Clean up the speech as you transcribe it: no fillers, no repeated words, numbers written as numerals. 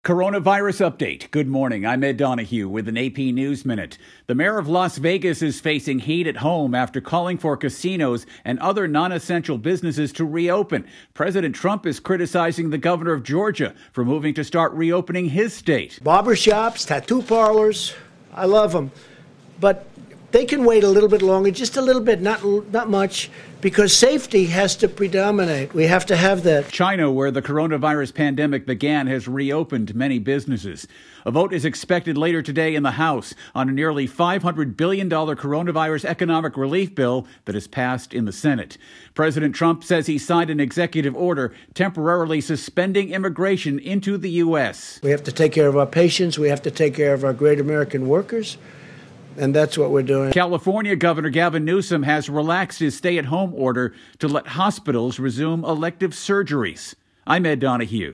Coronavirus update. Good morning. I'm Ed Donahue with an AP News Minute. The mayor of Las Vegas is facing heat at home after calling for casinos and other non-essential businesses to reopen. President Trump is criticizing the governor of Georgia for moving to start reopening his state. Barbershops, tattoo parlors, I love them. But they can wait a little bit longer, just a little bit, not much, because safety has to predominate. We have to have that. China, where the coronavirus pandemic began, has reopened many businesses. A vote is expected later today in the House on a nearly $500 billion coronavirus economic relief bill that is passed in the Senate. President Trump says he signed an executive order temporarily suspending immigration into the U.S. We have to take care of our patients. We have to take care of our great American workers. And that's what we're doing. California Governor Gavin Newsom has relaxed his stay-at-home order to let hospitals resume elective surgeries. I'm Ed Donahue.